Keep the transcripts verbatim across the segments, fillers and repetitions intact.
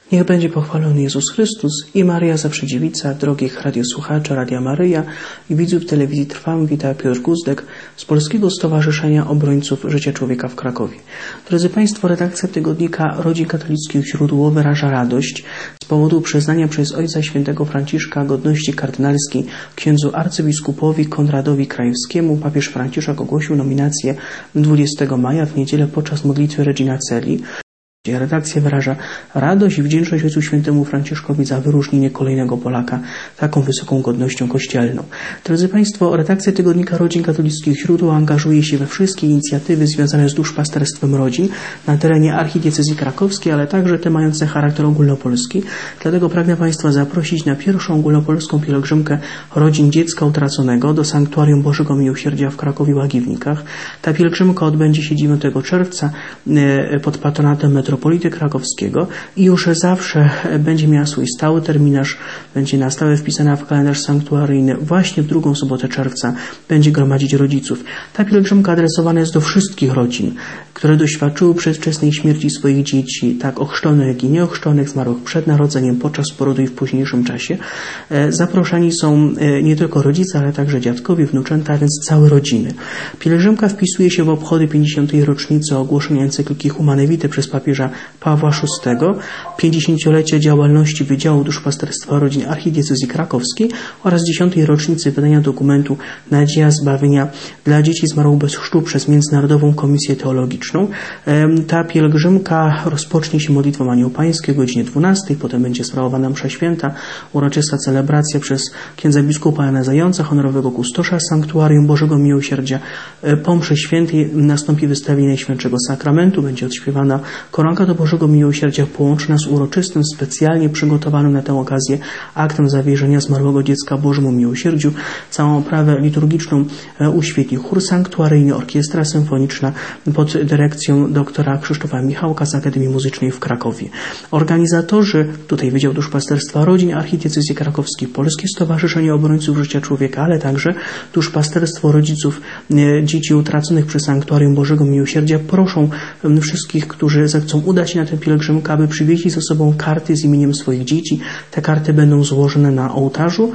Niech będzie pochwalony Jezus Chrystus i Maria Zawsze Dziewica. Drogich radiosłuchaczy Radia Maryja i widzów telewizji Trwam, wita Piotr Guzdek z Polskiego Stowarzyszenia Obrońców Życia Człowieka w Krakowie. Drodzy Państwo, redakcja tygodnika Rodzin Katolickich Źródło wyraża radość z powodu przyznania przez Ojca Świętego Franciszka godności kardynalskiej księdzu arcybiskupowi Konradowi Krajewskiemu. Papież Franciszek ogłosił nominację dwudziestego maja w niedzielę podczas modlitwy Regina Coeli. Redakcja wyraża radość i wdzięczność Ojcu Świętemu Franciszkowi za wyróżnienie kolejnego Polaka taką wysoką godnością kościelną. Drodzy Państwo, redakcja tygodnika Rodzin Katolickich Źródło angażuje się we wszystkie inicjatywy związane z duszpasterstwem rodzin na terenie archidiecezji krakowskiej, ale także te mające charakter ogólnopolski. Dlatego pragnę Państwa zaprosić na pierwszą ogólnopolską pielgrzymkę rodzin dziecka utraconego do Sanktuarium Bożego Miłosierdzia w Krakowie-Łagiewnikach. Ta pielgrzymka odbędzie się dziewiątego czerwca pod patronatem metropolity krakowskiego i już zawsze będzie miała swój stały terminarz, będzie na stałe wpisana w kalendarz sanktuaryjny. Właśnie w drugą sobotę czerwca będzie gromadzić rodziców. Ta pielgrzymka adresowana jest do wszystkich rodzin, które doświadczyły przedwczesnej śmierci swoich dzieci, tak ochrzczonych, jak i nieochrzczonych, zmarłych przed narodzeniem, podczas porodu i w późniejszym czasie. Zaproszeni są nie tylko rodzice, ale także dziadkowie, wnuczęta, a więc całe rodziny. Pielgrzymka wpisuje się w obchody pięćdziesiątej rocznicy ogłoszenia encykliki Humane Vitae przez papieża Pawła szóstego, pięćdziesięciolecie działalności Wydziału Duszpasterstwa Rodzin Archidiecezji Krakowskiej oraz dziesiątej rocznicy wydania dokumentu Nadzieja Zbawienia dla dzieci zmarłych bez chrztu przez Międzynarodową Komisję Teologiczną. Ta pielgrzymka rozpocznie się modlitwą Anioł Pański o godzinie dwunastej, potem będzie sprawowana msza święta, uroczysta celebracja przez księdza biskupa Jana Zająca, honorowego kustosza Sanktuarium Bożego Miłosierdzia. Po mszy świętej nastąpi wystawienie Najświętszego Sakramentu, będzie odśpiewana koronka do Bożego Miłosierdzia połączona z uroczystym, specjalnie przygotowanym na tę okazję aktem zawierzenia zmarłego dziecka Bożemu Miłosierdziu. Całą oprawę liturgiczną uświetli chór sanktuaryjny, orkiestra symfoniczna pod dyrekcją doktora Krzysztofa Michałka z Akademii Muzycznej w Krakowie. Organizatorzy, tutaj Wydział Duszpasterstwa Rodzin Archidiecezji Krakowskiej, Polskie Stowarzyszenie Obrońców Życia Człowieka, ale także Duszpasterstwo Rodziców Dzieci Utraconych przy Sanktuarium Bożego Miłosierdzia, proszą wszystkich, którzy zechcą udać się na tę pielgrzymkę, aby przywieźli ze sobą karty z imieniem swoich dzieci. Te karty będą złożone na ołtarzu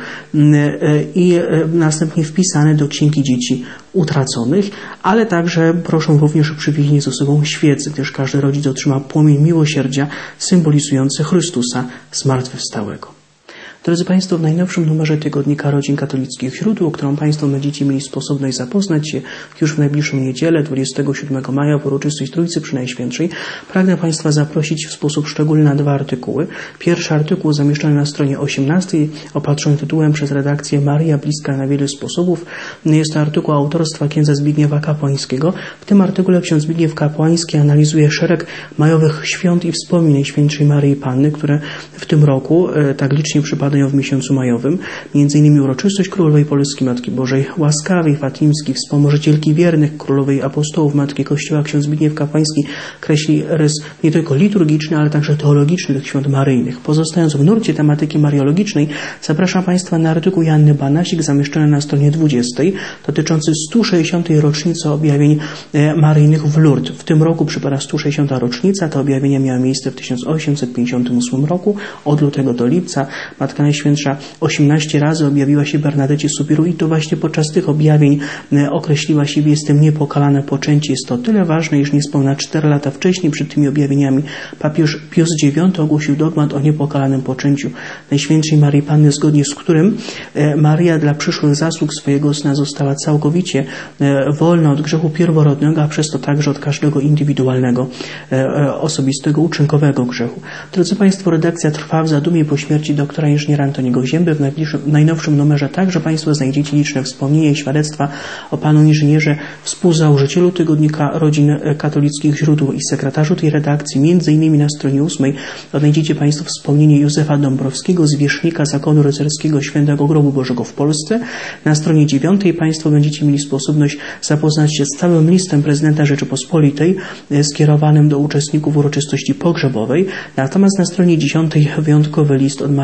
i następnie wpisane do Księgi Dzieci Utraconych, ale także proszą również o przywiezienie ze sobą świecy, gdyż każdy rodzic otrzyma płomień miłosierdzia symbolizujący Chrystusa zmartwychwstałego. Drodzy Państwo, w najnowszym numerze tygodnika Rodzin Katolickich Źródło, którą Państwo będziecie mieli sposobność zapoznać się już w najbliższą niedzielę, dwudziestego siódmego maja, w uroczystość Trójcy Przynajświętszej, pragnę Państwa zaprosić w sposób szczególny na dwa artykuły. Pierwszy artykuł zamieszczony na stronie osiemnastej, opatrzony tytułem przez redakcję Maria bliska na wiele sposobów. Jest to artykuł autorstwa księdza Zbigniewa Kapłańskiego. W tym artykule ksiądz Zbigniew Kapłański analizuje szereg majowych świąt i wspomnień Najświętszej Maryi Panny, które w tym roku tak licznie przypadają w miesiącu majowym, między innymi uroczystość Królowej Polski Matki Bożej Łaskawej, Fatimskiej, Wspomożycielki Wiernych, Królowej Apostołów, Matki Kościoła. Ksiądz Zbigniew Kapłański kreśli rys nie tylko liturgiczny, ale także teologiczny tych świąt maryjnych. Pozostając w nurcie tematyki mariologicznej, zapraszam Państwa na artykuł Joanny Banasik zamieszczony na stronie dwudziestej, dotyczący stu sześćdziesiątej rocznicy objawień maryjnych w Lourdes. W tym roku przypada stu sześćdziesiąta rocznica. Te objawienia miały miejsce w tysiąc osiemset pięćdziesiątym ósmym roku. Od lutego do lipca Matka Najświętsza osiemnaście razy objawiła się Bernadecie Sobiru i to właśnie podczas tych objawień określiła siebie: jestem niepokalane poczęcie. Jest to tyle ważne, iż niespełna cztery lata wcześniej, przed tymi objawieniami, papież Pius dziewiąty ogłosił dogmat o niepokalanym poczęciu Najświętszej Maryi Panny, zgodnie z którym Maryja dla przyszłych zasług swojego Syna została całkowicie wolna od grzechu pierworodnego, a przez to także od każdego indywidualnego, osobistego, uczynkowego grzechu. Drodzy Państwo, redakcja trwa w zadumie po śmierci doktora inżyniera Antoniego Zięby. W, w najnowszym numerze także Państwo znajdziecie liczne wspomnienia i świadectwa o panu inżynierze, współzałożycielu tygodnika Rodzin Katolickich Źródło i sekretarzu tej redakcji. Między innymi na stronie ósmej odnajdziecie Państwo wspomnienie Józefa Dąbrowskiego, zwierzchnika Zakonu Rycerskiego Świętego Grobu Bożego w Polsce. Na stronie dziewiątej Państwo będziecie mieli sposobność zapoznać się z całym listem prezydenta Rzeczypospolitej skierowanym do uczestników uroczystości pogrzebowej. Natomiast na stronie dziesiątej wyjątkowy list od Mary Wagner,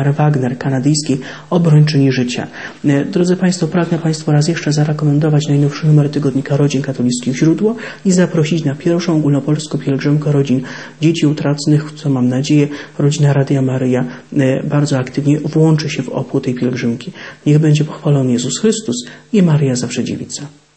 numer kanadyjski Obrończyni Życia. Drodzy Państwo, pragnę Państwu raz jeszcze zarekomendować najnowszy numer tygodnika Rodzin Katolickich Źródło i zaprosić na pierwszą ogólnopolską pielgrzymkę rodzin dzieci utraconych, co mam nadzieję rodzina Radia Maryja bardzo aktywnie włączy się w obchód tej pielgrzymki. Niech będzie pochwalony Jezus Chrystus i Maryja Zawsze Dziewica.